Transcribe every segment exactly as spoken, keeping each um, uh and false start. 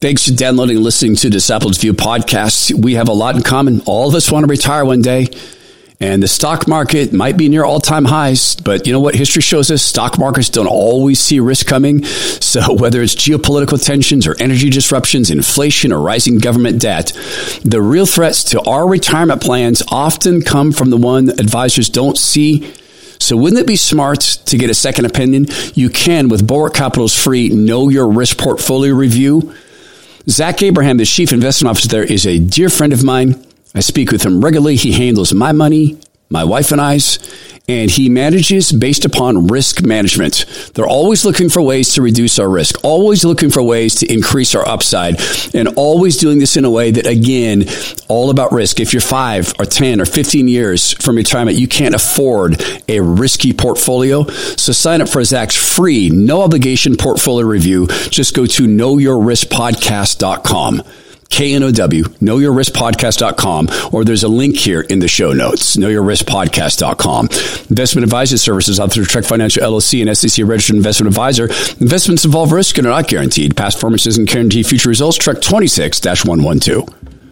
Thanks for downloading and listening to Disciples View podcast. We have a lot in common. All of us want to retire one day, and the stock market might be near all-time highs, but you know what history shows us? Stock markets don't always see risk coming. So whether it's geopolitical tensions or energy disruptions, inflation, or rising government debt, the real threats to our retirement plans often come from the one advisors don't see. So wouldn't it be smart to get a second opinion? You can with Bulwark Capital's free Know Your Risk Portfolio Review. Zach Abraham, the chief investment officer there, is a dear friend of mine. I speak with him regularly. He handles my money, my wife and I's, and he manages based upon risk management. They're always looking for ways to reduce our risk, always looking for ways to increase our upside, and always doing this in a way that, again, all about risk. If you're five or ten or fifteen years from retirement, you can't afford a risky portfolio. So sign up for Zach's free, no obligation portfolio review. Just go to know your risk podcast dot com. K N O W, know your risk podcast dot com, or there's a link here in the show notes, know your risk podcast dot com. Investment advisory services out through Trek Financial L L C and S E C registered investment advisor. Investments involve risk and are not guaranteed. Past performance doesn't guarantee future results. Trek twenty-six dash one twelve.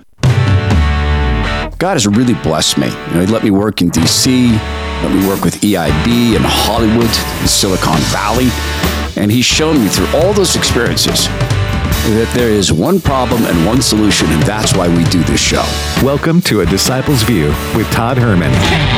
God has really blessed me. You know, he let me work in D C, let me work with E I B in Hollywood, in Silicon Valley, and he's shown me through all those experiences that there is one problem and one solution, and that's why we do this show. Welcome to A Disciple's View with Todd Herman.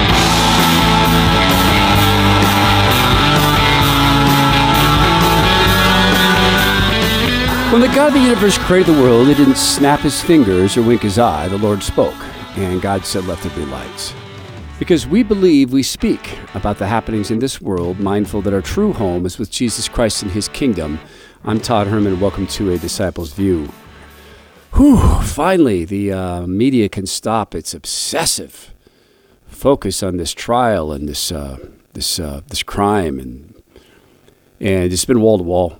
When the God of the universe created the world, he didn't snap his fingers or wink his eye. The Lord spoke, and God said, "Let there be lights." Because we believe we speak about the happenings in this world, mindful that our true home is with Jesus Christ and his kingdom. I'm Todd Herman. Welcome to A Disciple's View. Whew, finally, the uh, media can stop its obsessive focus on this trial and this uh, this uh, this crime, and and it's been wall to wall.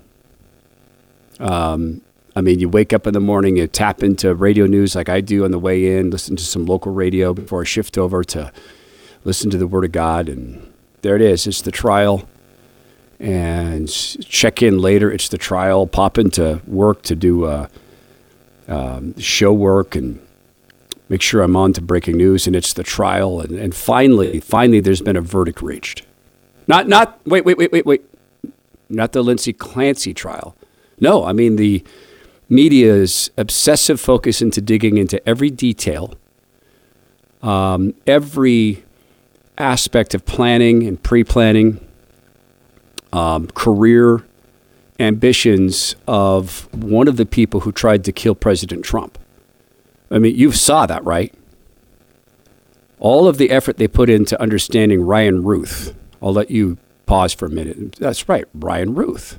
Um, I mean, you wake up in the morning, you tap into radio news like I do on the way in, listen to some local radio before I shift over to listen to the Word of God, and there it is. It's the trial. And check in later, it's the trial. Pop into work to do uh, um, show work and make sure I'm on to breaking news, and it's the trial. And, and finally, finally, there's been a verdict reached. Not, not, wait, wait, wait, wait, wait. Not the Lindsay Clancy trial. No, I mean the media's obsessive focus into digging into every detail, um, every aspect of planning and pre-planning, Um, career ambitions of one of the people who tried to kill President Trump. I mean, you saw that, right? All of the effort they put into understanding Ryan Ruth. I'll let you pause for a minute. That's right, Ryan Ruth.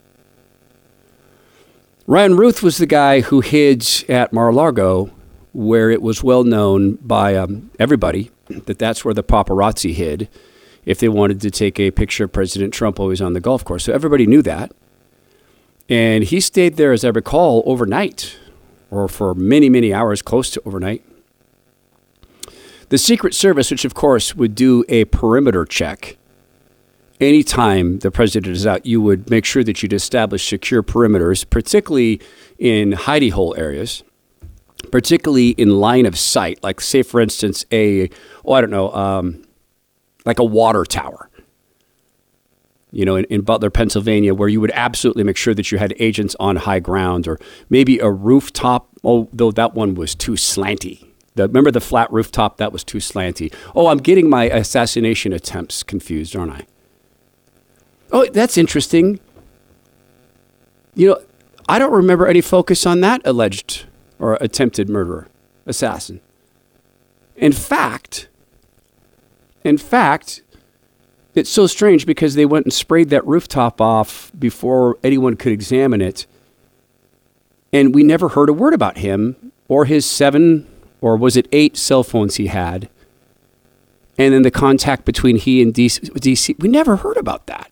Ryan Ruth was the guy who hid at Mar-a-Lago, where it was well known by um, everybody that that's where the paparazzi hid if they wanted to take a picture of President Trump while he was on the golf course. So everybody knew that. And he stayed there, as I recall, overnight, or for many, many hours, close to overnight. The Secret Service, which of course would do a perimeter check, anytime the president is out, you would make sure that you'd establish secure perimeters, particularly in hidey hole areas, particularly in line of sight, like say, for instance, a, oh, I don't know, um, like a water tower, you know, in, in Butler, Pennsylvania, where you would absolutely make sure that you had agents on high ground, or maybe a rooftop, oh, though that one was too slanty. The, remember the flat rooftop? That was too slanty. Oh, I'm getting my assassination attempts confused, aren't I? Oh, that's interesting. You know, I don't remember any focus on that alleged or attempted murderer, assassin. In fact... In fact, it's so strange because they went and sprayed that rooftop off before anyone could examine it. And we never heard a word about him or his seven, or was it eight cell phones he had. And then the contact between he and D C. We never heard about that.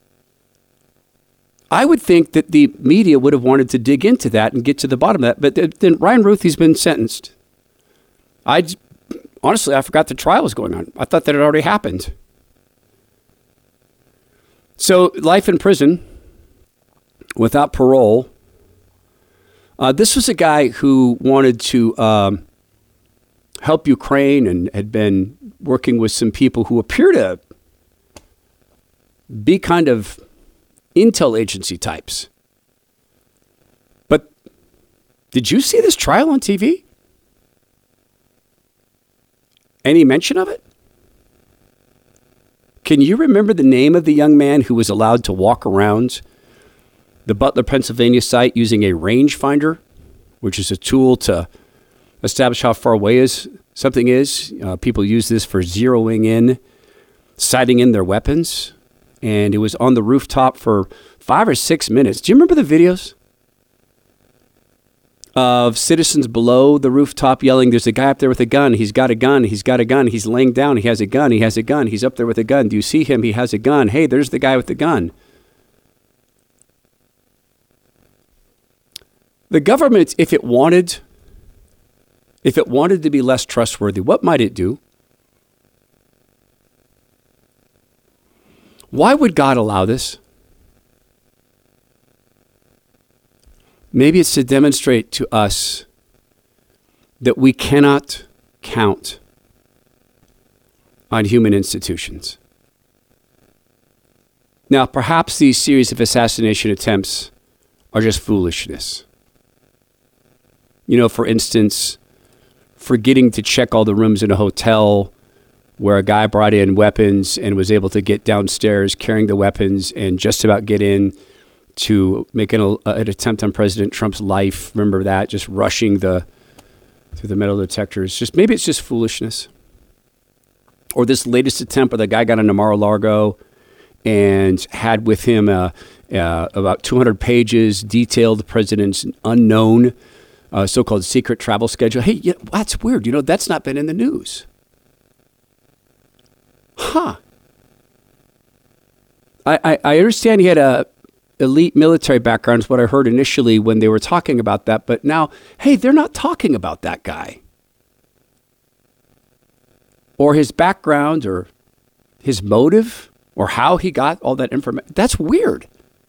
I would think that the media would have wanted to dig into that and get to the bottom of that. But then Ryan Ruth, he's been sentenced. I honestly, I forgot the trial was going on. I thought that had already happened. So life in prison without parole. Uh, this was a guy who wanted to um, help Ukraine and had been working with some people who appear to be kind of intel agency types. But did you see this trial on T V? Any mention of it? Can you remember the name of the young man who was allowed to walk around the Butler, Pennsylvania site using a rangefinder, which is a tool to establish how far away is something is? Uh, people use this for zeroing in, sighting in their weapons. And it was on the rooftop for five or six minutes. Do you remember the videos of citizens below the rooftop yelling, there's a guy up there with a gun. He's got a gun. He's got a gun. He's laying down. He has a gun. He has a gun. He's up there with a gun. Do you see him? He has a gun. Hey, there's the guy with the gun. The government, if it wanted, if it wanted to be less trustworthy, what might it do? Why would God allow this? Maybe it's to demonstrate to us that we cannot count on human institutions. Now, perhaps these series of assassination attempts are just foolishness. You know, for instance, forgetting to check all the rooms in a hotel where a guy brought in weapons and was able to get downstairs carrying the weapons and just about get in to make an, an attempt on President Trump's life. Remember that? Just rushing the through the metal detectors. Just maybe it's just foolishness. Or this latest attempt where the guy got into Mar-a-Lago and had with him uh, uh, about two hundred pages, detailed the president's unknown uh, so-called secret travel schedule. Hey, yeah, that's weird. You know, that's not been in the news. Huh. I, I, I understand he had a elite military background is what I heard initially when they were talking about that. But now, hey, they're not talking about that guy. Or his background or his motive or how he got all that information. That's weird.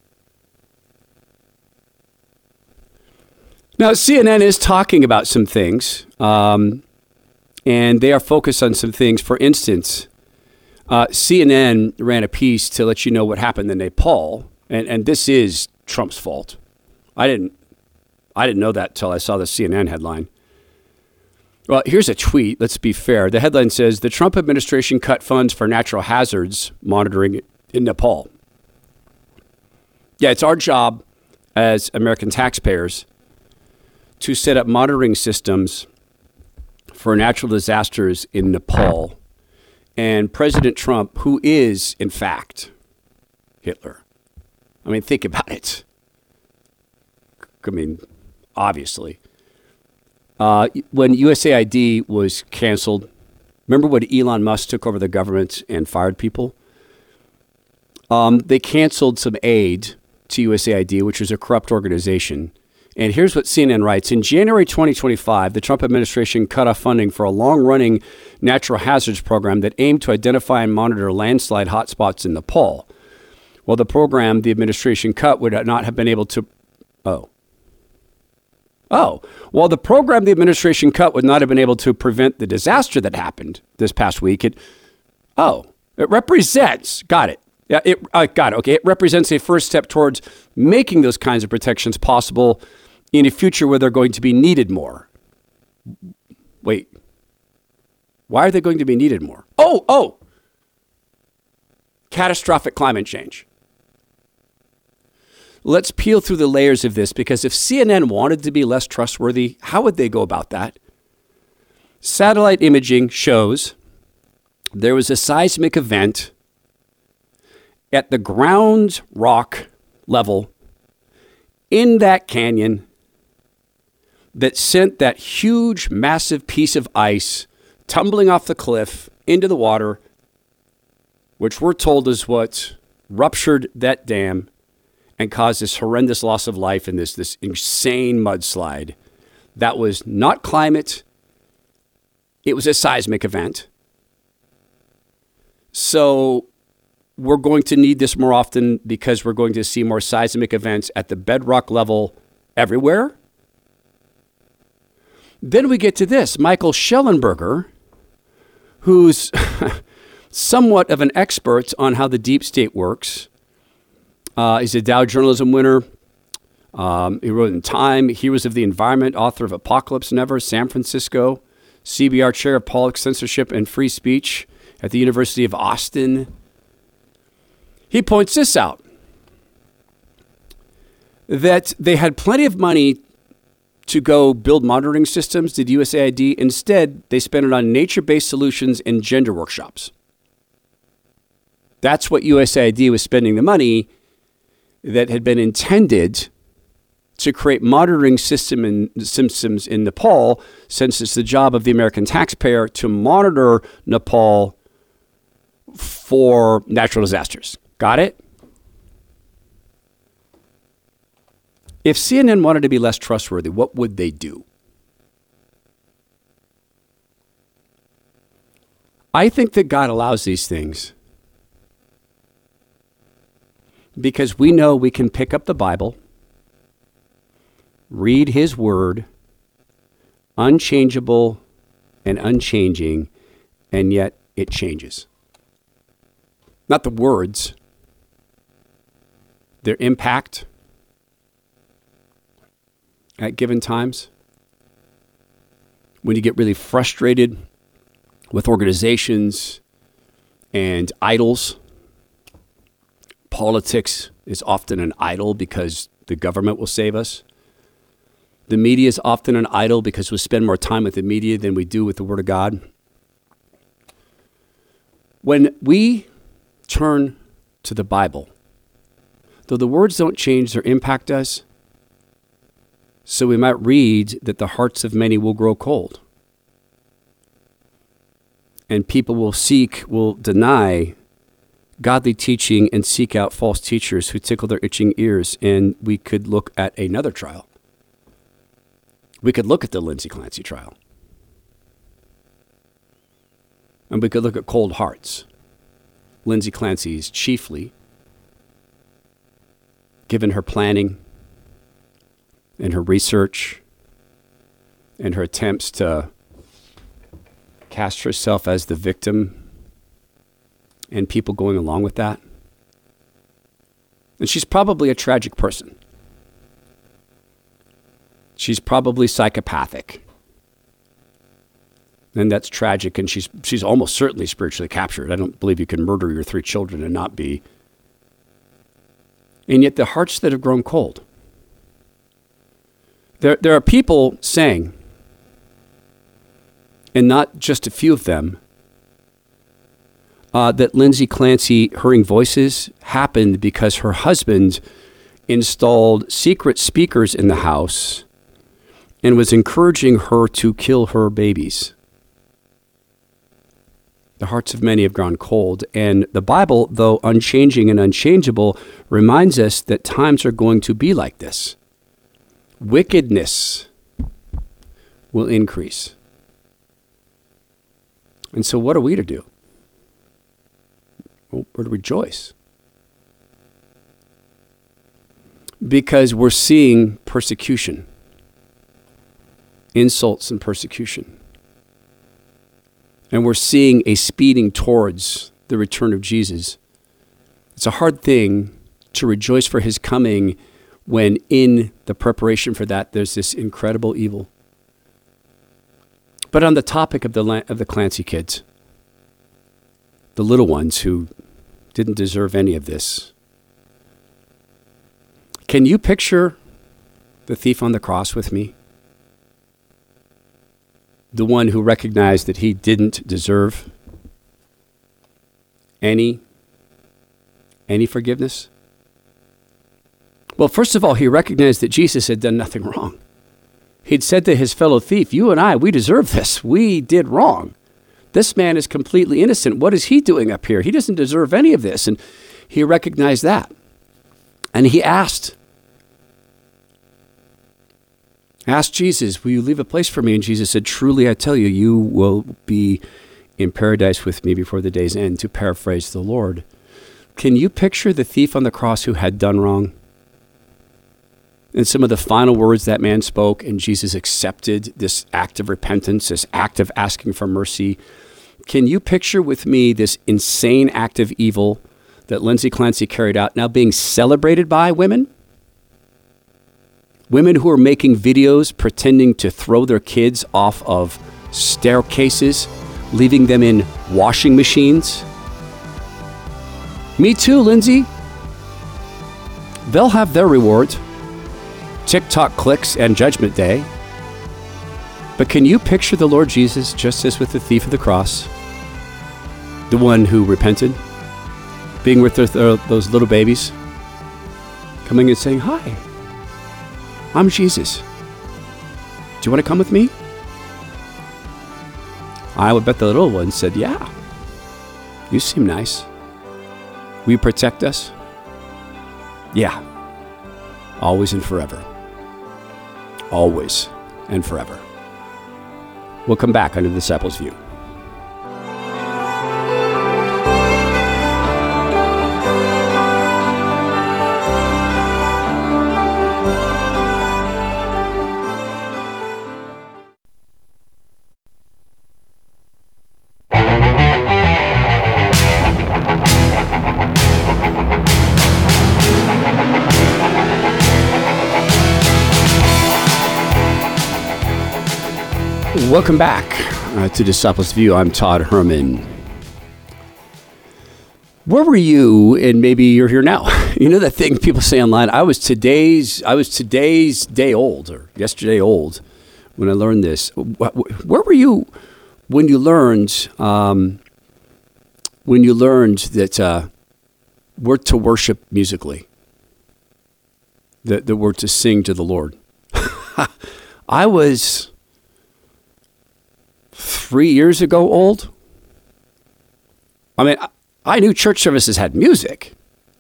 Now, C N N is talking about some things, um, and they are focused on some things. For instance, uh, C N N ran a piece to let you know what happened in Nepal. And and this is Trump's fault. I didn't I didn't know that until I saw the C N N headline. Well, here's a tweet. Let's be fair. The headline says, the Trump administration cut funds for natural hazards monitoring in Nepal. Yeah, it's our job as American taxpayers to set up monitoring systems for natural disasters in Nepal. And President Trump, who is, in fact, Hitler. I mean, think about it. I mean, obviously. Uh, when U S A I D was canceled, remember when Elon Musk took over the government and fired people? Um, they canceled some aid to U S A I D, which was a corrupt organization. And here's what C N N writes. In January twenty twenty-five, the Trump administration cut off funding for a long-running natural hazards program that aimed to identify and monitor landslide hotspots in Nepal. Well, the program the administration cut would not have been able to... Oh. Oh. Well, the program the administration cut would not have been able to prevent the disaster that happened this past week. It, oh. It represents... Got it. Yeah, it uh, got it. Okay. It represents a first step towards making those kinds of protections possible in a future where they're going to be needed more. Wait. Why are they going to be needed more? Oh, oh. Catastrophic climate change. Let's peel through the layers of this, because if C N N wanted to be less trustworthy, how would they go about that? Satellite imaging shows there was a seismic event at the ground rock level in that canyon that sent that huge, massive piece of ice tumbling off the cliff into the water, which we're told is what ruptured that dam and caused this horrendous loss of life in this, this insane mudslide. That was not climate. It was a seismic event. So we're going to need this more often because we're going to see more seismic events at the bedrock level everywhere. Then we get to this, Michael Shellenberger, who's somewhat of an expert on how the deep state works. Uh, he's a Dow journalism winner. Um, he wrote in Time, Heroes of the Environment, author of Apocalypse Never, San Francisco, C B R chair of politics, censorship, and free speech at the University of Austin. He points this out, that they had plenty of money to go build monitoring systems, did U S A I D. Instead, they spent it on nature-based solutions and gender workshops. That's what U S A I D was spending the money that had been intended to create monitoring system in, systems in Nepal, since it's the job of the American taxpayer to monitor Nepal for natural disasters. Got it? If C N N wanted to be less trustworthy, what would they do? I think that God allows these things because we know we can pick up the Bible, read his word, unchangeable and unchanging, and yet it changes. Not the words, their impact at given times. When you get really frustrated with organizations and idols, politics is often an idol because the government will save us. The media is often an idol because we spend more time with the media than we do with the Word of God. When we turn to the Bible, though the words don't change or impact us, so we might read that the hearts of many will grow cold. And people will seek, will deny godly teaching and seek out false teachers who tickle their itching ears. And we could look at another trial. We could look at the Lindsay Clancy trial. And we could look at cold hearts. Lindsay Clancy's chiefly, given her planning and her research and her attempts to cast herself as the victim and people going along with that. And she's probably a tragic person. She's probably psychopathic. And that's tragic, and she's she's almost certainly spiritually captured. I don't believe you can murder your three children and not be. And yet the hearts that have grown cold. There, there are people saying, and not just a few of them, uh, that Lindsay Clancy hearing voices happened because her husband installed secret speakers in the house and was encouraging her to kill her babies. The hearts of many have grown cold, and the Bible, though unchanging and unchangeable, reminds us that times are going to be like this. Wickedness will increase. And so what are we to do? Well, we're to rejoice. Because we're seeing persecution, insults and persecution. And we're seeing a speeding towards the return of Jesus. It's a hard thing to rejoice for his coming when in the preparation for that, there's this incredible evil. But on the topic of the of the Clancy kids, the little ones who didn't deserve any of this, can you picture the thief on the cross with me? The one who recognized that he didn't deserve any, any forgiveness? Well, first of all, he recognized that Jesus had done nothing wrong. He'd said to his fellow thief, you and I, we deserve this. We did wrong. This man is completely innocent. What is he doing up here? He doesn't deserve any of this. And he recognized that. And he asked, asked Jesus, will you leave a place for me? And Jesus said, truly, I tell you, you will be in paradise with me before the day's end, to paraphrase the Lord. Can you picture the thief on the cross who had done wrong? and some of the final words that man spoke, and Jesus accepted this act of repentance, this act of asking for mercy. Can you picture with me this insane act of evil that Lindsay Clancy carried out now being celebrated by women? Women who are making videos pretending to throw their kids off of staircases, leaving them in washing machines. Me too, Lindsay. They'll have their reward. TikTok clicks and Judgment Day. But can you picture the Lord Jesus just as with the thief of the cross, the one who repented, being with their, their, those little babies, coming and saying, "Hi, I'm Jesus. Do you want to come with me?" I would bet the little one said, "Yeah, you seem nice. Will you protect us?" Yeah, always and forever. Always and forever. We'll come back under the Disciples' View. Welcome back uh, to Disciples View. I'm Todd Herman. Where were you? And maybe you're here now. You know that thing people say online? I was today's. I was today's day old, or yesterday old, when I learned this. Where were you when you learned? Um, when you learned that uh, we're to worship musically, that that we're to sing to the Lord. I was three years ago old. I mean, I knew church services had music.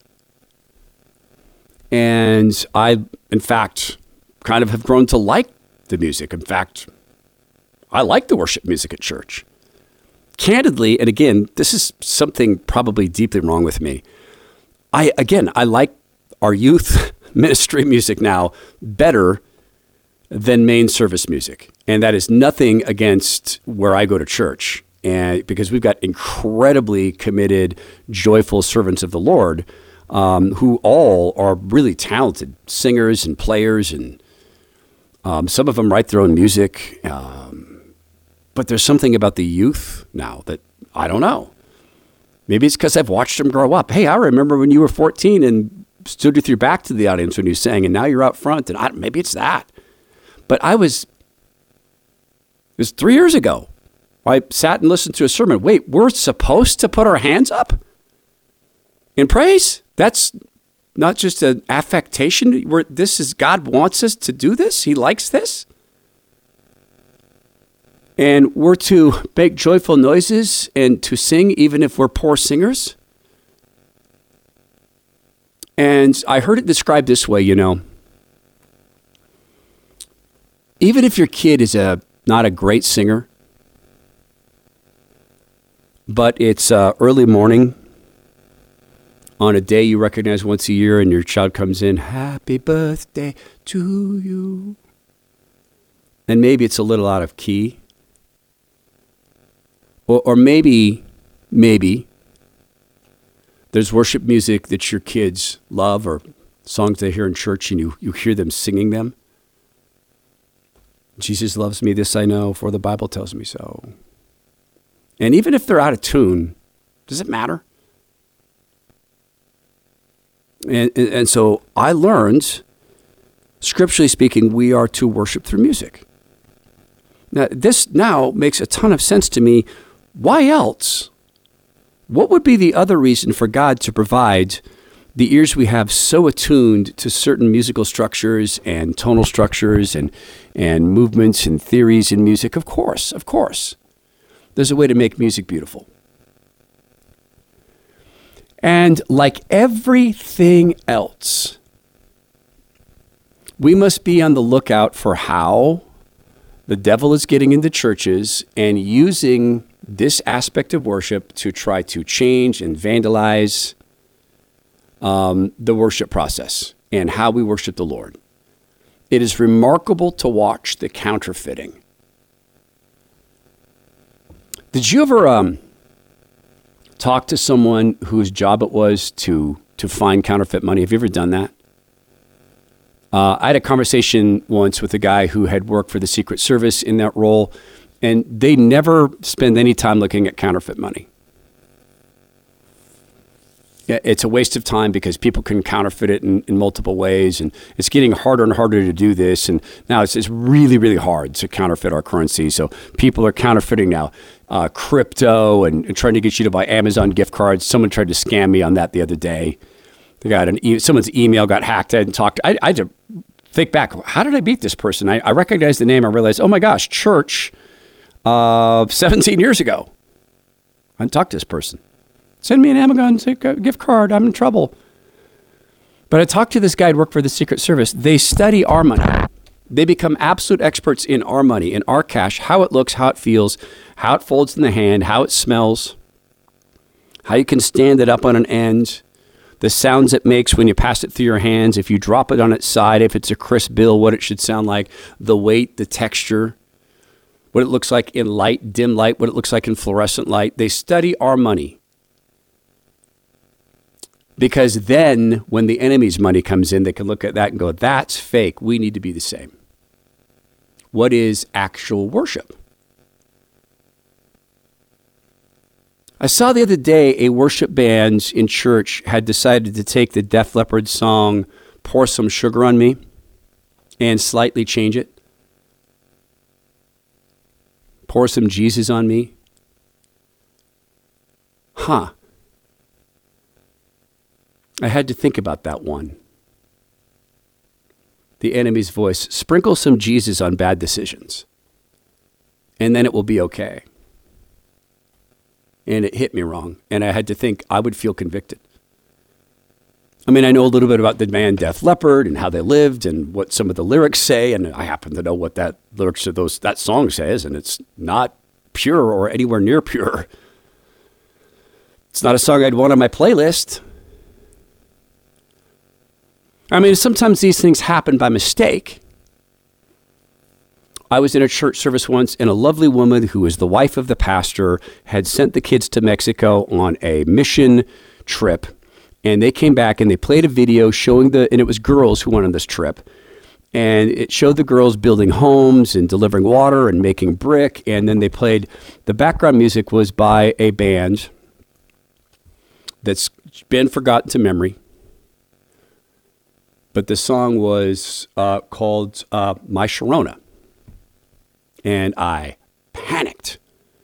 And I, in fact, kind of have grown to like the music. In fact, I like the worship music at church. Candidly, and again, this is something probably deeply wrong with me. I, again, I like our youth ministry music now better than main service music. And that is nothing against where I go to church. And because we've got incredibly committed, joyful servants of the Lord, um, who all are really talented singers and players, and um, some of them write their own music. Um, but there's something about the youth now that I don't know. Maybe it's because I've watched them grow up. Hey, I remember when you were fourteen and stood with your back to the audience when you sang, and now you're out front. And I, maybe it's that. But I was, it was three years ago. I sat and listened to a sermon. Wait, we're supposed to put our hands up in praise? That's not just an affectation. We're, this is, God wants us to do this. He likes this. And we're to make joyful noises and to sing even if we're poor singers. And I heard it described this way, you know. Even if your kid is a not a great singer, but it's uh, early morning on a day you recognize once a year, and your child comes in, "Happy birthday to you." And maybe it's a little out of key. Or, or maybe, maybe there's worship music that your kids love, or songs they hear in church and you, you hear them singing them. Jesus loves me, this I know, for the Bible tells me so. And even if they're out of tune, does it matter? And, and, and so I learned, scripturally speaking, we are to worship through music. Now, this now makes a ton of sense to me. Why else? What would be the other reason for God to provide the ears we have so attuned to certain musical structures and tonal structures and, and movements and theories in music? Of course, of course. There's a way to make music beautiful. And like everything else, we must be on the lookout for how the devil is getting into churches and using this aspect of worship to try to change and vandalize um, the worship process and how we worship the Lord. It is remarkable to watch the counterfeiting. Did you ever um, talk to someone whose job it was to to find counterfeit money? Have you ever done that? Uh, I had a conversation once with a guy who had worked for the Secret Service in that role, and they never spend any time looking at counterfeit money. It's a waste of time because people can counterfeit it in, in multiple ways, and it's getting harder and harder to do this. And now it's, it's really, really hard to counterfeit our currency. So people are counterfeiting now uh, crypto and, and trying to get you to buy Amazon gift cards. Someone tried to scam me on that the other day. They got an e- someone's email got hacked. I hadn't talked. I, I had to think back. How did I beat this person? I, I recognized the name. I realized, oh my gosh, church uh, seventeen years ago. I didn't talk to this person. Send me an Amazon gift card. I'm in trouble. But I talked to this guy who worked for the Secret Service. They study our money. They become absolute experts in our money, in our cash, how it looks, how it feels, how it folds in the hand, how it smells, how you can stand it up on an end, the sounds it makes when you pass it through your hands, if you drop it on its side, if it's a crisp bill, what it should sound like, the weight, the texture, what it looks like in light, dim light, what it looks like in fluorescent light. They study our money. Because then when the enemy's money comes in, they can look at that and go, that's fake. We need to be the same. What is actual worship? I saw the other day a worship band in church had decided to take the Def Leppard song, Pour Some Sugar on Me, and slightly change it. Pour some Jesus on me. Huh. I had to think about that one. The enemy's voice. Sprinkle some Jesus on bad decisions, and then it will be okay. And it hit me wrong, and I had to think I would feel convicted. I mean, I know a little bit about the band Def Leppard and how they lived and what some of the lyrics say, and I happen to know what that lyrics of those that song says, and it's not pure or anywhere near pure. It's not a song I'd want on my playlist. I mean, sometimes these things happen by mistake. I was in a church service once, and a lovely woman who was the wife of the pastor had sent the kids to Mexico on a mission trip. And they came back and they played a video showing the, and it was girls who went on this trip. And it showed the girls building homes and delivering water and making brick. And then they played, the background music was by a band that's been forgotten to memory. But the song was uh, called uh, My Sharona. And I panicked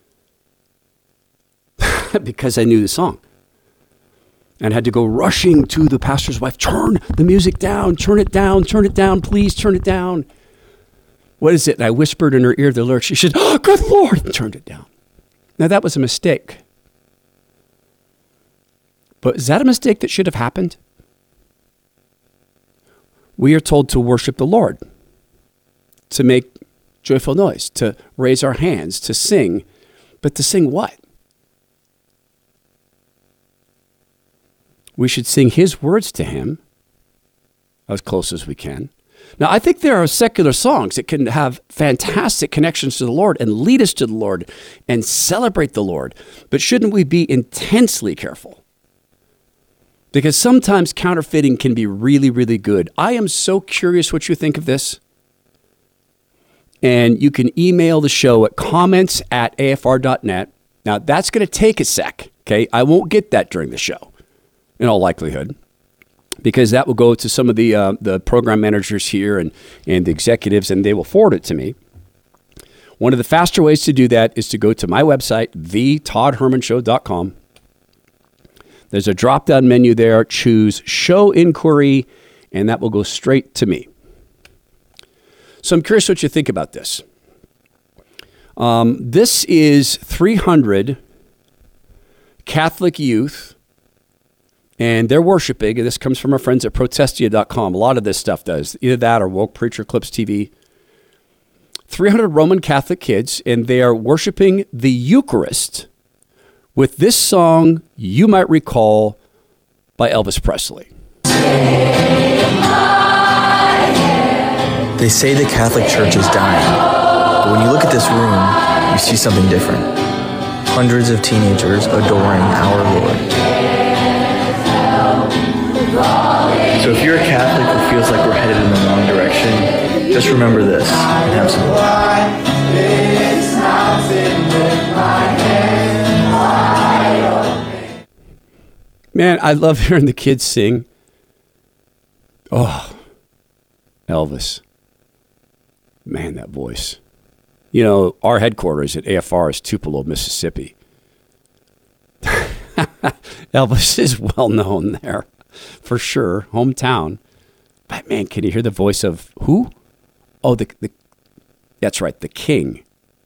because I knew the song. And had to go rushing to the pastor's wife, turn the music down, turn it down, turn it down, please turn it down. What is it? And I whispered in her ear the lyrics. She said, oh, good Lord, and turned it down. Now that was a mistake. But is that a mistake that should have happened? We are told to worship the Lord, to make joyful noise, to raise our hands, to sing. But to sing what? We should sing his words to him as close as we can. Now, I think there are secular songs that can have fantastic connections to the Lord and lead us to the Lord and celebrate the Lord. But shouldn't we be intensely careful? Because sometimes counterfeiting can be really, really good. I am so curious what you think of this. And you can email the show at comments at A F R dot net. Now, that's going to take a sec, okay? I won't get that during the show, in all likelihood, because that will go to some of the uh, the program managers here and, and the executives, and they will forward it to me. One of the faster ways to do that is to go to my website, the todd herman show dot com. There's a drop-down menu there. Choose Show Inquiry, and that will go straight to me. So I'm curious what you think about this. Um, this is three hundred Catholic youth, and they're worshiping, and this comes from our friends at protestia dot com. A lot of this stuff does. Either that or Woke Preacher Clips T V. three hundred Roman Catholic kids, and they are worshiping the Eucharist with this song you might recall by Elvis Presley. The They say the Catholic Church is dying, but when you look at this room, you see something different. Hundreds of teenagers adoring our Lord. So if you're a Catholic who feels like we're headed in the wrong direction, just remember this and have some hope. Man, I love hearing the kids sing. Oh, Elvis. Man, that voice. You know, our headquarters at A F R is Tupelo, Mississippi. Elvis is well known there, for sure, hometown. But man, can you hear the voice of who? Oh, the, the that's right, the King.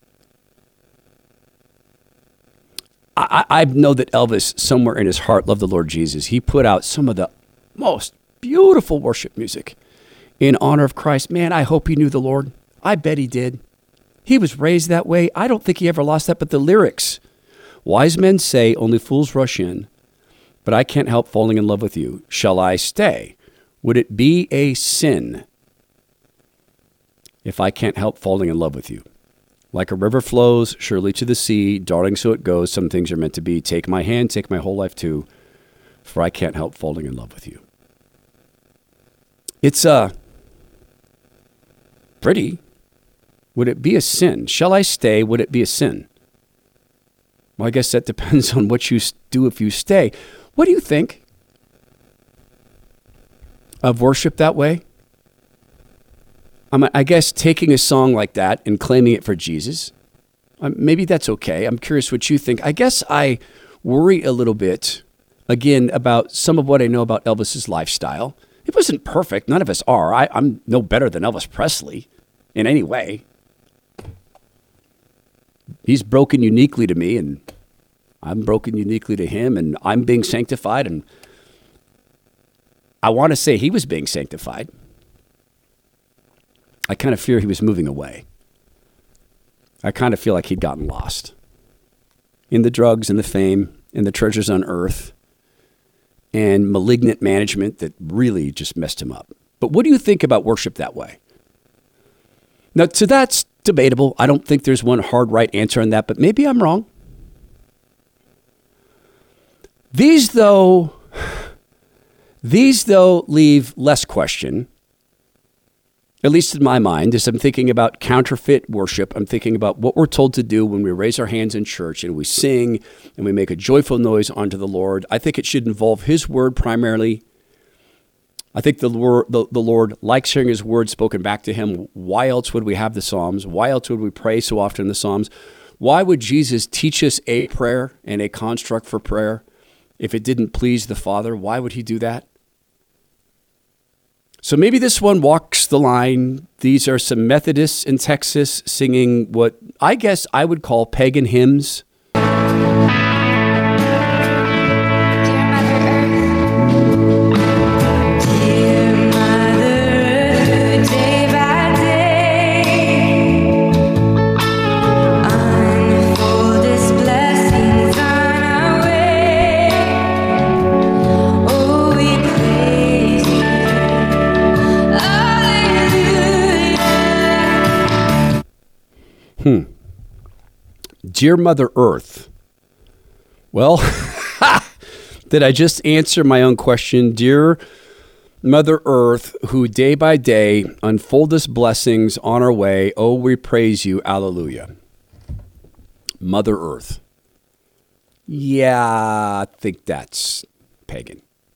I, I know that Elvis, somewhere in his heart, loved the Lord Jesus. He put out some of the most beautiful worship music in honor of Christ. Man, I hope he knew the Lord. I bet he did. He was raised that way. I don't think he ever lost that. But the lyrics, wise men say only fools rush in, but I can't help falling in love with you. Shall I stay? Would it be a sin if I can't help falling in love with you? Like a river flows surely to the sea, darling, so it goes. Some things are meant to be. Take my hand, take my whole life too, for I can't help falling in love with you. It's uh, pretty. Would it be a sin? Shall I stay? Would it be a sin? Well, I guess that depends on what you do if you stay. What do you think of worship that way? I guess taking a song like that and claiming it for Jesus, um, maybe that's okay. I'm curious what you think. I guess I worry a little bit, again, about some of what I know about Elvis's lifestyle. It wasn't perfect. None of us are. I, I'm no better than Elvis Presley in any way. He's broken uniquely to me, and I'm broken uniquely to him, and I'm being sanctified, and I want to say he was being sanctified. I kind of fear he was moving away. I kind of feel like he'd gotten lost in the drugs and the fame and the treasures on earth and malignant management that really just messed him up. But what do you think about worship that way? Now, so that's debatable. I don't think there's one hard right answer on that, but maybe I'm wrong. These, though, these, though, leave less question. At least in my mind, as I'm thinking about counterfeit worship, I'm thinking about what we're told to do when we raise our hands in church and we sing and we make a joyful noise unto the Lord. I think it should involve his word primarily. I think the Lord, the, the Lord likes hearing his word spoken back to him. Why else would we have the Psalms? Why else would we pray so often in the Psalms? Why would Jesus teach us a prayer and a construct for prayer if it didn't please the Father? Why would he do that? So maybe this one walks the line. These are some Methodists in Texas singing what I guess I would call pagan hymns. Hmm. Dear Mother Earth. Well, did I just answer my own question? Dear Mother Earth, who day by day unfoldest blessings on our way, oh, we praise you, alleluia. Mother Earth. Yeah, I think that's pagan.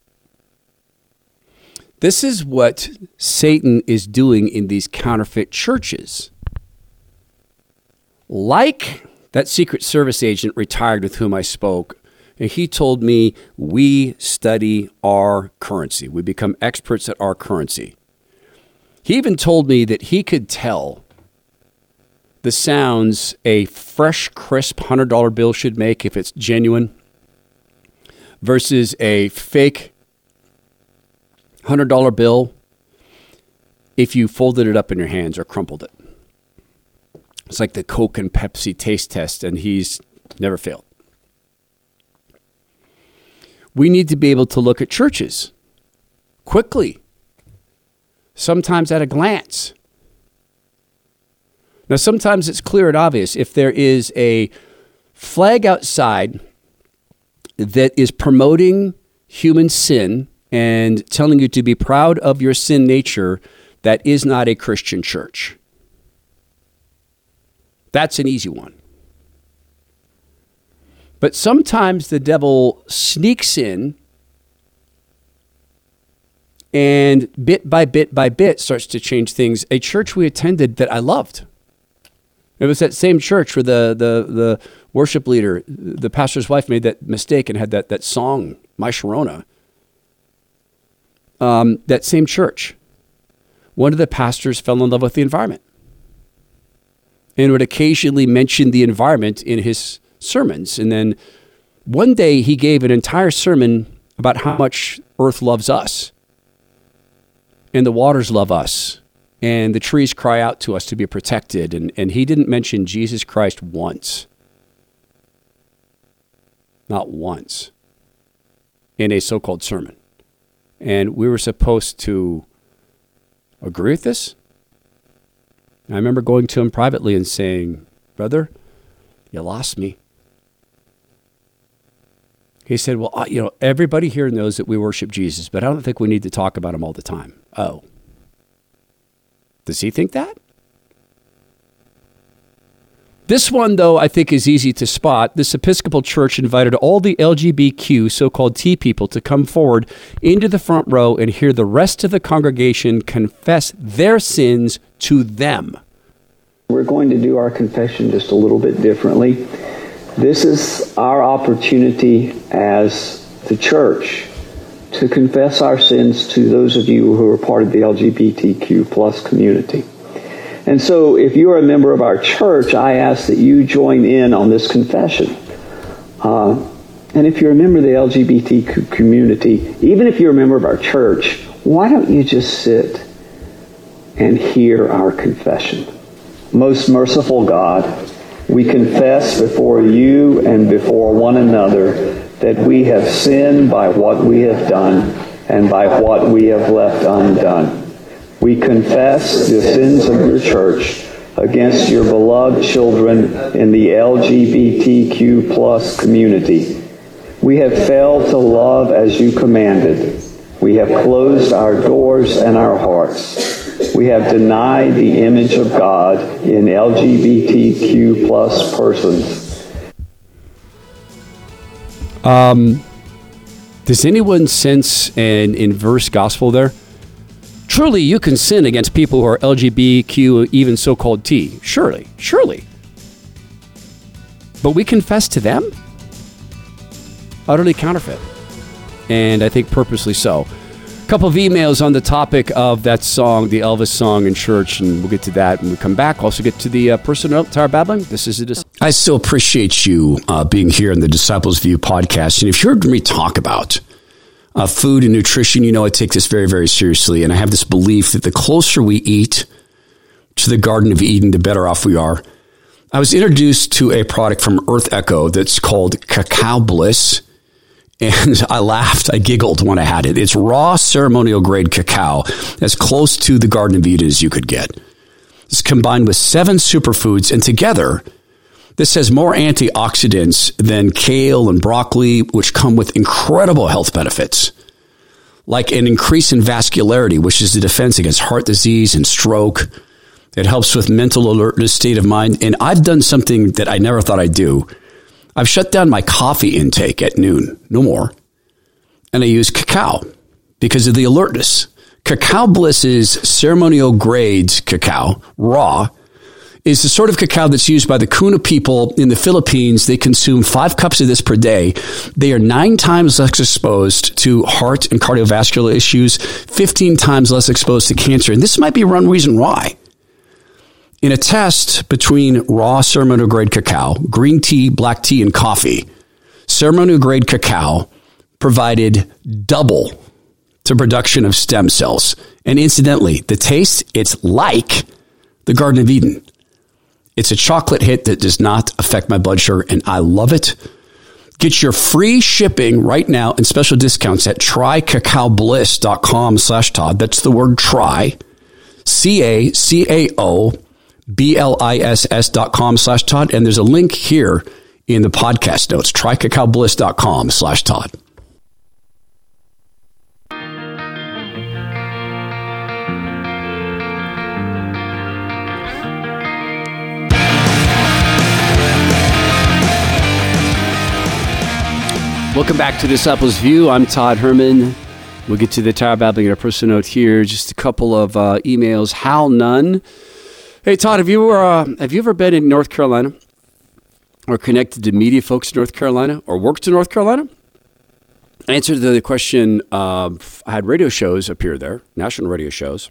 This is what Satan is doing in these counterfeit churches. Like that Secret Service agent retired with whom I spoke, and he told me we study our currency. We become experts at our currency. He even told me that he could tell the sounds a fresh, crisp one hundred dollar bill should make if it's genuine versus a fake one hundred dollar bill if you folded it up in your hands or crumpled it. It's like the Coke and Pepsi taste test, and he's never failed. We need to be able to look at churches quickly, sometimes at a glance, Now, sometimes it's clear and obvious. If there is a flag outside that is promoting human sin and telling you to be proud of your sin nature, that is not a Christian church. That's an easy one. But sometimes the devil sneaks in and bit by bit by bit starts to change things. A church we attended that I loved. It was that same church where the the the worship leader, the pastor's wife, made that mistake and had that, that song, My Sharona. Um, that same church. One of the pastors fell in love with the environment and would occasionally mention the environment in his sermons. And then one day he gave an entire sermon about how much earth loves us and the waters love us and the trees cry out to us to be protected. And, and he didn't mention Jesus Christ once. Not once in a so-called sermon. And we were supposed to agree with this. And I remember going to him privately and saying, "Brother, you lost me." He said, "Well, you know, everybody here knows that we worship Jesus, but I don't think we need to talk about him all the time." Oh. Does he think that? This one, though, I think is easy to spot. This Episcopal church invited all the L G B T Q, so-called T people, to come forward into the front row and hear the rest of the congregation confess their sins to them. We're going to do our confession just a little bit differently. This is our opportunity as the church to confess our sins to those of you who are part of the L G B T Q plus community. And so if you are a member of our church, I ask that you join in on this confession. Uh, and if you're a member of the L G B T Q community, even if you're a member of our church, why don't you just sit and hear our confession? Most merciful God, we confess before you and before one another that we have sinned by what we have done and by what we have left undone. We confess the sins of your church against your beloved children in the L G B T Q plus community. We have failed to love as you commanded. We have closed our doors and our hearts. We have denied the image of God in L G B T Q plus persons. Um, does anyone sense an inverse gospel there? Truly, you can sin against people who are L G B T Q, even so-called T. Surely, surely. But we confess to them? Utterly counterfeit. And I think purposely so. A couple of emails on the topic of that song, the Elvis song in church, and we'll get to that when we come back. Also get to the uh, personal Tower Babbling. This is a dis- I still appreciate you uh, being here in the Disciples View podcast. And if you heard me talk about uh, food and nutrition, you know I take this very, very seriously. And I have this belief that the closer we eat to the Garden of Eden, the better off we are. I was introduced to a product from Earth Echo that's called Cacao Bliss. And I laughed, I giggled when I had it. It's raw ceremonial grade cacao, as close to the Garden of Eden as you could get. It's combined with seven superfoods, and together, this has more antioxidants than kale and broccoli, which come with incredible health benefits, like an increase in vascularity, which is the defense against heart disease and stroke. It helps with mental alertness, state of mind. And I've done something that I never thought I'd do. I've shut down my coffee intake at noon, no more. And I use cacao because of the alertness. Cacao Bliss's ceremonial grade cacao, raw, is the sort of cacao that's used by the Kuna people in the Philippines. They consume five cups of this per day. They are nine times less exposed to heart and cardiovascular issues, fifteen times less exposed to cancer. And this might be one reason why. In a test between raw ceremonial grade cacao, green tea, black tea, and coffee, ceremonial grade cacao provided double to production of stem cells. And incidentally, the taste, it's like the Garden of Eden. It's a chocolate hit that does not affect my blood sugar, and I love it. Get your free shipping right now and special discounts at try cacao bliss dot com slash Todd. That's the word try. C A C A O B L I S S dot com slash Todd. And there's a link here in the podcast notes, try cacao bliss dot com slash Todd. Welcome back to Disciples View. I'm Todd Herman. We'll get to the Tower Babbling in a personal note here. Just a couple of uh, emails. Hal Nunn. Hey, Todd, have you, uh, have you ever been in North Carolina or connected to media folks in North Carolina or worked in North Carolina? Answer to the question, uh, I had radio shows appear there, national radio shows.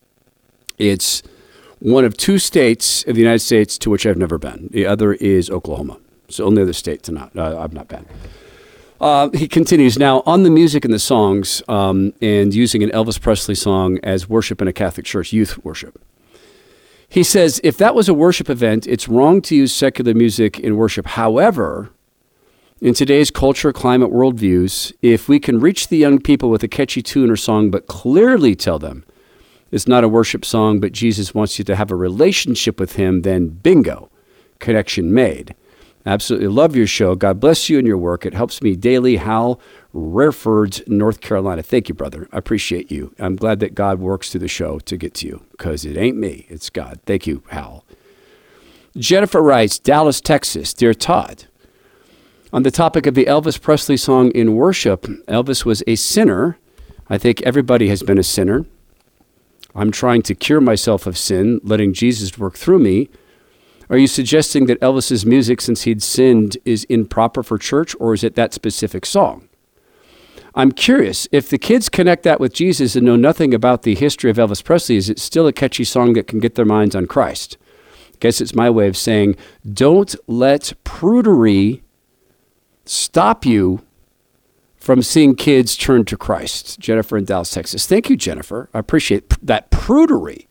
It's one of two states of the United States to which I've never been. The other is Oklahoma. It's the only other state to not, uh, I've not been. Uh, he continues, now, on the music and the songs, um, and using an Elvis Presley song as worship in a Catholic church, youth worship. He says, if that was a worship event, it's wrong to use secular music in worship. However, in today's culture, climate, worldviews, if we can reach the young people with a catchy tune or song, but clearly tell them it's not a worship song, but Jesus wants you to have a relationship with him, then bingo, connection made. Absolutely love your show. God bless you and your work. It helps me daily. Hal, Rareford, North Carolina. Thank you, brother. I appreciate you. I'm glad that God works through the show to get to you, because it ain't me. It's God. Thank you, Hal. Jennifer writes, Dallas, Texas. Dear Todd, on the topic of the Elvis Presley song in worship, Elvis was a sinner. I think everybody has been a sinner. I'm trying to cure myself of sin, letting Jesus work through me. Are you suggesting that Elvis's music, since he'd sinned, is improper for church, or is it that specific song? I'm curious, if the kids connect that with Jesus and know nothing about the history of Elvis Presley, is it still a catchy song that can get their minds on Christ? I guess it's my way of saying, don't let prudery stop you from seeing kids turn to Christ. Jennifer in Dallas, Texas. Thank you, Jennifer. I appreciate that prudery.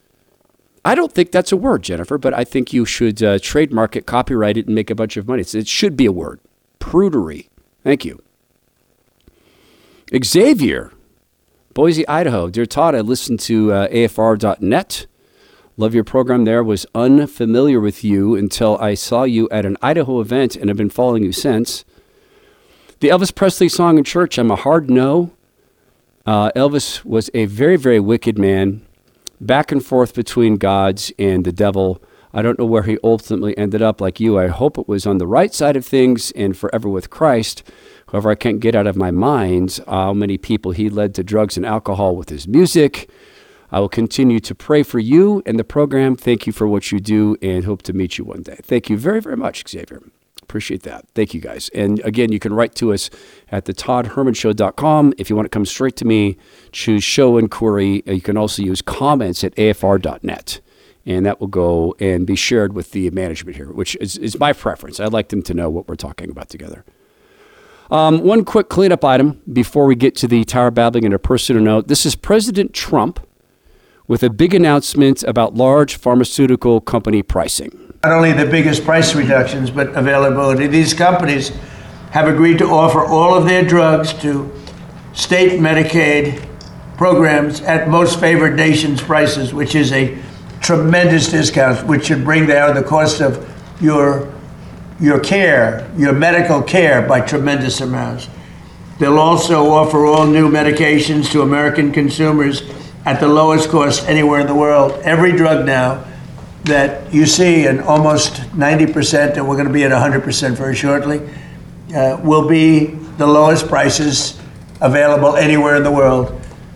I don't think that's a word, Jennifer, but I think you should uh, trademark it, copyright it, and make a bunch of money. It should be a word. Prudery. Thank you. Xavier, Boise, Idaho. Dear Todd, I listened to uh, A F R dot net. Love your program there. Was unfamiliar with you until I saw you at an Idaho event and have been following you since. The Elvis Presley song in church, I'm a hard no. Uh, Elvis was a very, very wicked man. Back and forth between gods and the devil. I don't know where he ultimately ended up like you. I hope it was on the right side of things and forever with Christ. However, I can't get out of my mind how many people he led to drugs and alcohol with his music. I will continue to pray for you and the program. Thank you for what you do and hope to meet you one day. Thank you very, very much, Xavier. Appreciate that. Thank you, guys. And again, you can write to us at the todd herman show dot com. If you want to come straight to me, choose show inquiry. You can also use comments at A F R dot net. And that will go and be shared with the management here, which is, is my preference. I'd like them to know what we're talking about together. Um, one quick cleanup item before we get to the Tower Babbling and a personal note. This is President Trump with a big announcement about large pharmaceutical company pricing. Not only the biggest price reductions, but availability. These companies have agreed to offer all of their drugs to state Medicaid programs at most favored nations prices, which is a tremendous discount, which should bring down the cost of your, your care, your medical care by tremendous amounts. They'll also offer all new medications to American consumers at the lowest cost anywhere in the world. Every drug now that you see, and almost ninety percent, and we're going to be at one hundred percent very shortly, uh, will be the lowest prices available anywhere in the world.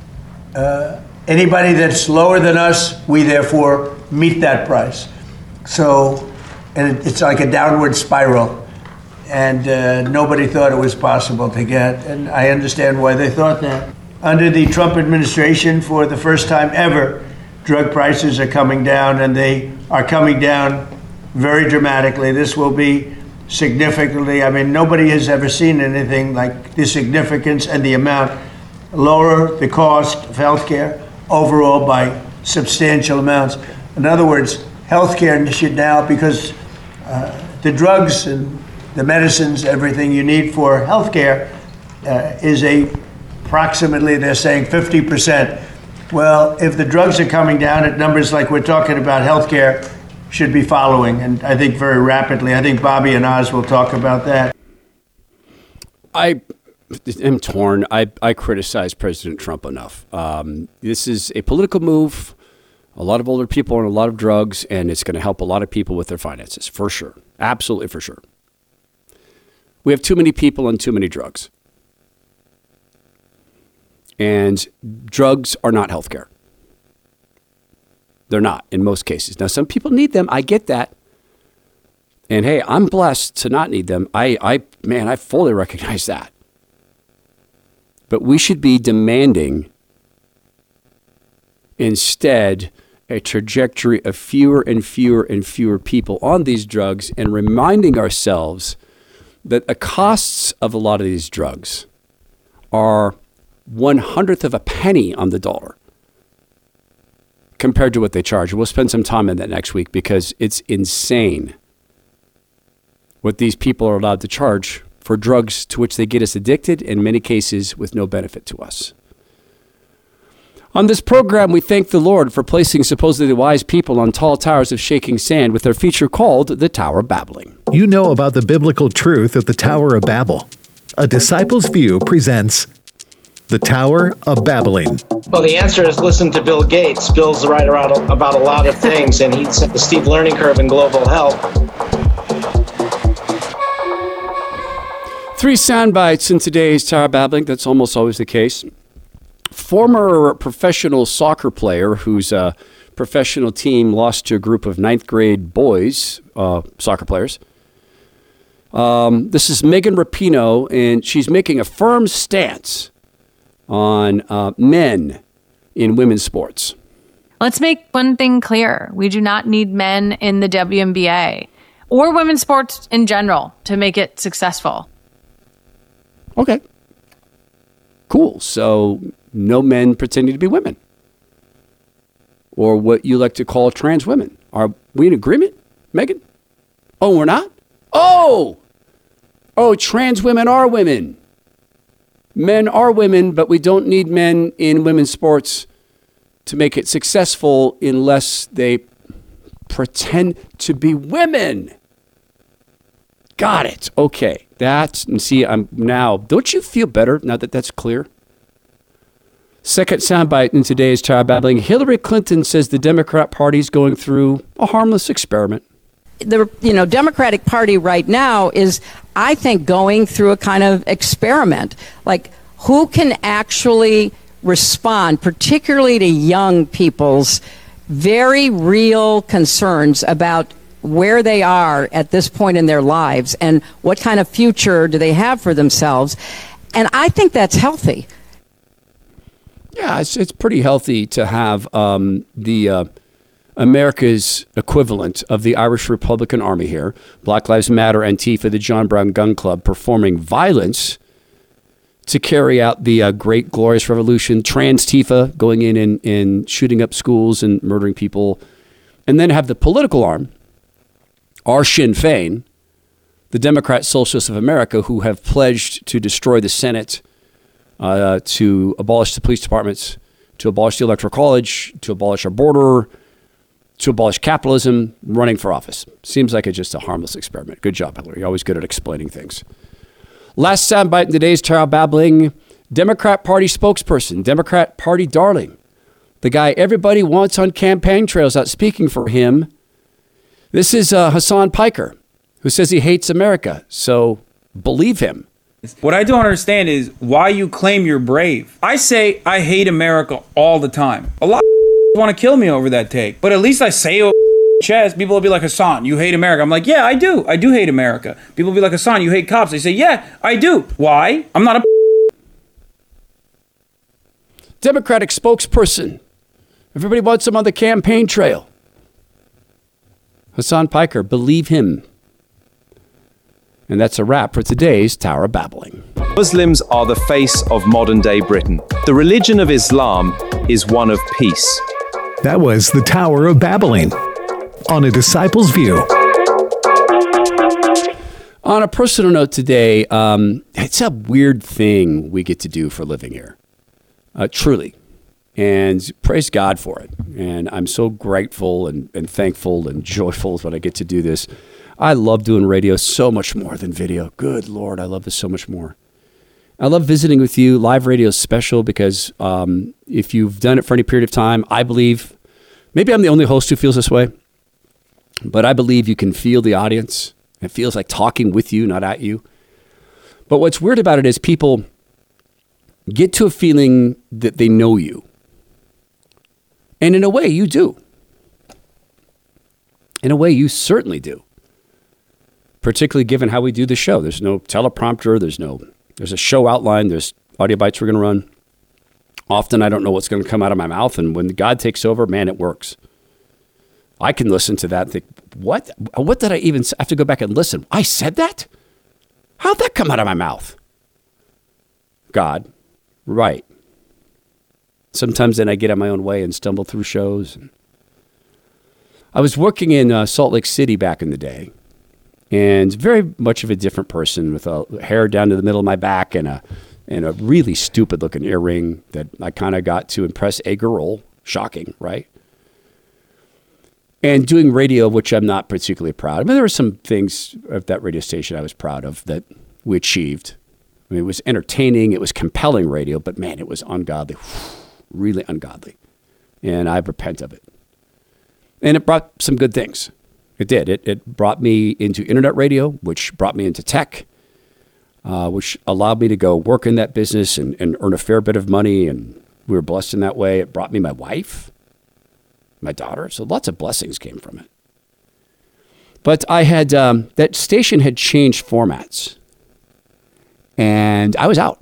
Uh, anybody that's lower than us, we therefore meet that price. So, and it, it's like a downward spiral, and uh, nobody thought it was possible to get, and I understand why they thought that. Under the Trump administration, for the first time ever, drug prices are coming down, and they are coming down very dramatically. This will be significantly, I mean, nobody has ever seen anything like the significance and the amount, lower the cost of healthcare overall by substantial amounts. In other words, healthcare should now, because uh, the drugs and the medicines, everything you need for healthcare uh, is a approximately, they're saying fifty percent. Well, if the drugs are coming down at numbers like we're talking about healthcare, should be following, and I think very rapidly. I think Bobby and Oz will talk about that. I am torn. I, I criticize President Trump enough. Um, this is a political move. A lot of older people on a lot of drugs, and it's going to help a lot of people with their finances, for sure. Absolutely, for sure. We have too many people on too many drugs. And drugs are not healthcare. They're not in most cases. Now, some people need them. I get that. And hey, I'm blessed to not need them. I, I, man, I fully recognize that. But we should be demanding instead a trajectory of fewer and fewer and fewer people on these drugs, and reminding ourselves that the costs of a lot of these drugs are one hundredth of a penny on the dollar compared to what they charge. We'll spend some time on that next week because it's insane what these people are allowed to charge for drugs to which they get us addicted, in many cases with no benefit to us. On this program, we thank the Lord for placing supposedly wise people on tall towers of shaking sand with their feature called The Tower of Babbling. You know about the biblical truth of the Tower of Babel. A Disciple's View presents The Tower of Babbling. Well, the answer is listen to Bill Gates. Bill's right around about a lot of things, and he's at the steep learning curve in global health. Three sound bites in today's Tower of Babbling. That's almost always the case. Former professional soccer player whose uh, professional team lost to a group of ninth grade boys, uh, soccer players. Um, this is Megan Rapinoe, and she's making a firm stance on uh, men in women's sports. Let's make one thing clear. We do not need men in the W N B A or women's sports in general to make it successful. Okay. Cool. So no men pretending to be women, or what you like to call trans women. Are we in agreement, Megan? Oh, we're not? Oh, oh, trans women are women. Men are women, but we don't need men in women's sports to make it successful unless they pretend to be women. Got it. Okay. That's, and see, I'm now, don't you feel better now that that's clear? Second soundbite in today's Tower of Babbling. Hillary Clinton says the Democrat Party is going through a harmless experiment. The you know Democratic Party right now is, I think, going through a kind of experiment. Like, who can actually respond, particularly to young people's very real concerns about where they are at this point in their lives and what kind of future do they have for themselves. And I think that's healthy. Yeah, it's it's pretty healthy to have um, the uh, America's equivalent of the Irish Republican Army here, Black Lives Matter, Antifa, the John Brown Gun Club, performing violence to carry out the uh, great, glorious revolution. Trans-Tifa going in and, and shooting up schools and murdering people. And then have the political arm, our Sinn Féin, the Democrat Socialists of America, who have pledged to destroy the Senate, Uh, to abolish the police departments, to abolish the Electoral College, to abolish our border, to abolish capitalism, running for office. Seems like it's just a harmless experiment. Good job, Hillary. You're always good at explaining things. Last soundbite in today's Tower of Babbling. Democrat Party spokesperson, Democrat Party darling, the guy everybody wants on campaign trails out speaking for him. This is uh, Hasan Piker, who says he hates America. So believe him. What I don't understand is why you claim you're brave. I say I hate America all the time. A lot of want to kill me over that take, but at least I say it chest. People will be like, Hasan, you hate America. I'm like, yeah, I do. I do hate America. People will be like, Hasan, you hate cops. I say, yeah, I do. Why? I'm not a Democratic spokesperson. Everybody wants him on the campaign trail. Hasan Piker, believe him. And that's a wrap for today's Tower of Babbling. Muslims are the face of modern-day Britain. The religion of Islam is one of peace. That was The Tower of Babbling on A Disciple's View. On a personal note today, um, it's a weird thing we get to do for a living here. Uh, truly. And praise God for it. And I'm so grateful and, and thankful and joyful when I get to do this. I love doing radio so much more than video. Good Lord, I love this so much more. I love visiting with you. Live radio is special because um, if you've done it for any period of time, I believe, maybe I'm the only host who feels this way, but I believe you can feel the audience. It feels like talking with you, not at you. But what's weird about it is people get to a feeling that they know you. And in a way, you do. In a way, you certainly do. Particularly given how we do the show. There's no teleprompter. There's no, there's a show outline. There's audio bites we're going to run. Often I don't know what's going to come out of my mouth. And when God takes over, man, it works. I can listen to that and think, what? What did I even say? I have to go back and listen. I said that? How'd that come out of my mouth? God. Right. Sometimes then I get in my own way and stumble through shows. I was working in uh, Salt Lake City back in the day, and very much of a different person with a hair down to the middle of my back and a and a really stupid looking earring that I kind of got to impress a girl. Shocking, right? And doing radio, which I'm not particularly proud of. I mean, there were some things at that radio station I was proud of that we achieved. I mean, it was entertaining, it was compelling radio, but man, it was ungodly. Really ungodly. And I repent of it. And it brought some good things. It did. It, it brought me into internet radio, which brought me into tech, uh, which allowed me to go work in that business and, and earn a fair bit of money. And we were blessed in that way. It brought me my wife, my daughter. So lots of blessings came from it. But I had, um, that station had changed formats. And I was out.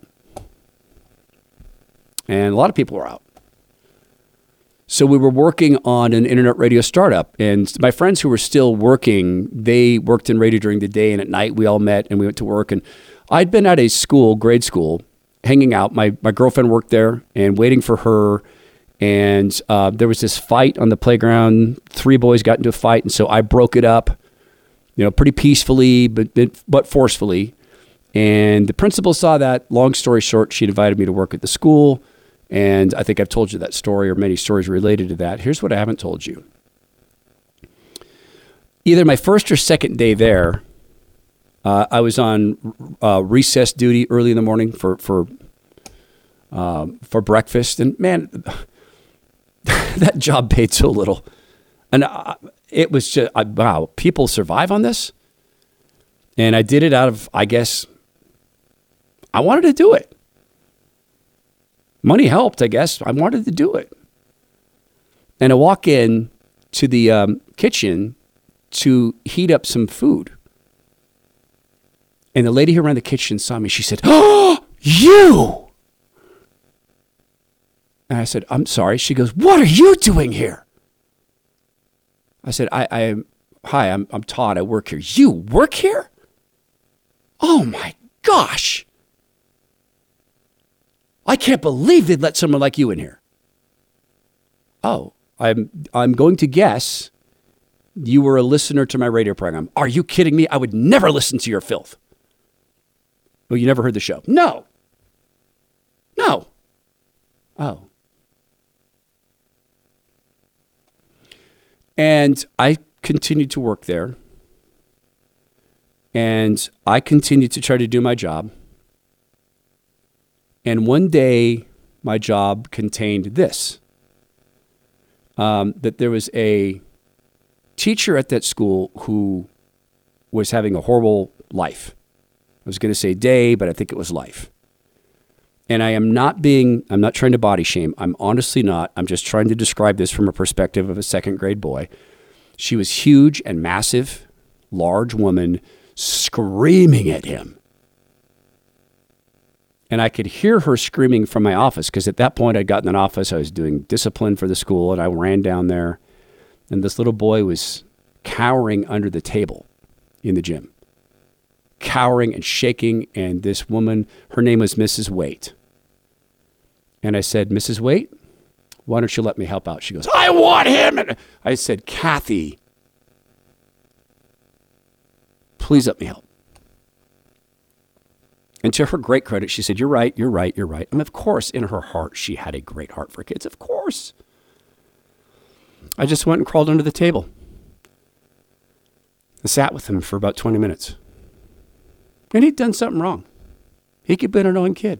And a lot of people were out. So we were working on an internet radio startup. And my friends who were still working, they worked in radio during the day. And at night, we all met and we went to work. And I'd been at a school, grade school, hanging out. My, my girlfriend worked there and waiting for her. And uh, there was this fight on the playground. Three boys got into a fight. And so I broke it up, you know, pretty peacefully, but, but forcefully. And the principal saw that. Long story short, she invited me to work at the school. And I think I've told you that story or many stories related to that. Here's what I haven't told you. Either my first or second day there, uh, I was on uh, recess duty early in the morning for for uh, for breakfast. And man, that job paid so little. And uh, it was just, uh, wow, people survive on this? And I did it out of, I guess, I wanted to do it. Money helped, I guess. I wanted to do it. And I walk in to the um, kitchen to heat up some food. And the lady who ran the kitchen saw me. She said, "Oh, you!" And I said, "I'm sorry." She goes, "What are you doing here?" I said, I, I am, hi, I'm, I'm Todd. I work here. You work here? Oh my gosh. I can't believe they'd let someone like you in here. Oh, I'm I'm going to guess you were a listener to my radio program. Are you kidding me? I would never listen to your filth. Well, you never heard the show. No. No. Oh. And I continued to work there. And I continued to try to do my job. And one day, my job contained this, um, that there was a teacher at that school who was having a horrible life. I was going to say day, but I think it was life. And I am not being, I'm not trying to body shame. I'm honestly not. I'm just trying to describe this from a perspective of a second grade boy. She was huge and massive, large woman, screaming at him. And I could hear her screaming from my office because at that point I'd gotten an office. I was doing discipline for the school and I ran down there. And this little boy was cowering under the table in the gym. Cowering and shaking. And this woman, her name was Missus Waite. And I said, "Missus Waite, why don't you let me help out?" She goes, "I want him." And I said, "Kathy, please let me help." And to her great credit, she said, you're right, you're right, you're right. And of course, in her heart, she had a great heart for kids. Of course. I just went and crawled under the table. I sat with him for about twenty minutes. And he'd done something wrong. He could be an annoying kid.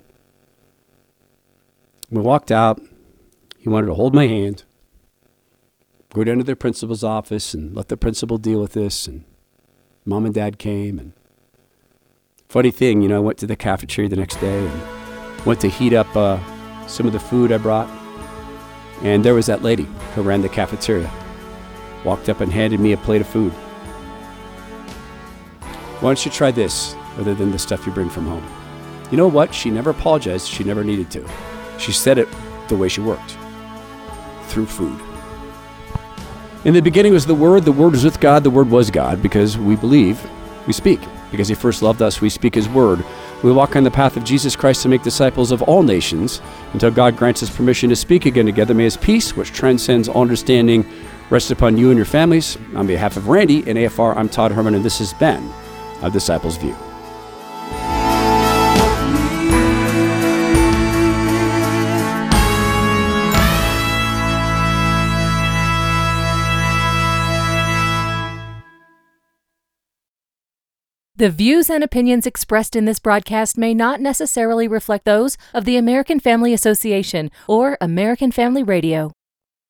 We walked out. He wanted to hold my hand, go down to the principal's office and let the principal deal with this. And mom and dad came. And funny thing, you know, I went to the cafeteria the next day and went to heat up uh, some of the food I brought. And there was that lady who ran the cafeteria. Walked up and handed me a plate of food. Why don't you try this other than the stuff you bring from home? You know what? She never apologized. She never needed to. She said it the way she worked. Through food. In the beginning was the Word. The Word was with God. The Word was God. Because we believe, we speak. Because He first loved us, we speak His Word. We walk on the path of Jesus Christ to make disciples of all nations until God grants us permission to speak again together. May His peace, which transcends all understanding, rest upon you and your families. On behalf of Randy and A F R, I'm Todd Herman, and this has been A Disciple's View. The views and opinions expressed in this broadcast may not necessarily reflect those of the American Family Association or American Family Radio.